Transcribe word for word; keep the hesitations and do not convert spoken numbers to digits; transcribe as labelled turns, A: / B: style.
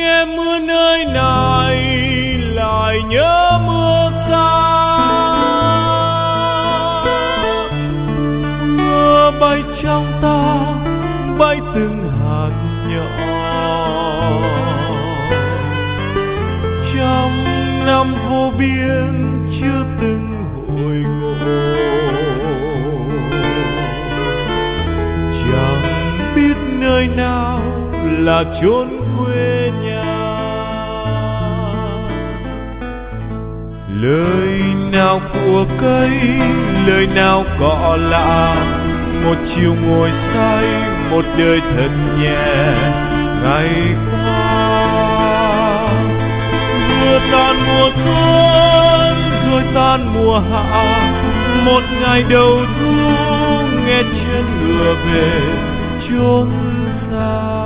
A: nghe mưa nơi này lại nhớ mưa xa. Mưa bay trong ta bay từng hạt nhỏ. Trong năm vô biên chưa từng hội ngộ, chẳng biết nơi nào là chốn quê nhà. Lời nào của cây, lời nào cỏ lạ, một chiều ngồi say, một đời thật nhẹ. Ngày qua vừa tan mùa xuân rồi tan mùa hạ, một ngày đầu thu nghe chân ngựa về chốn xa.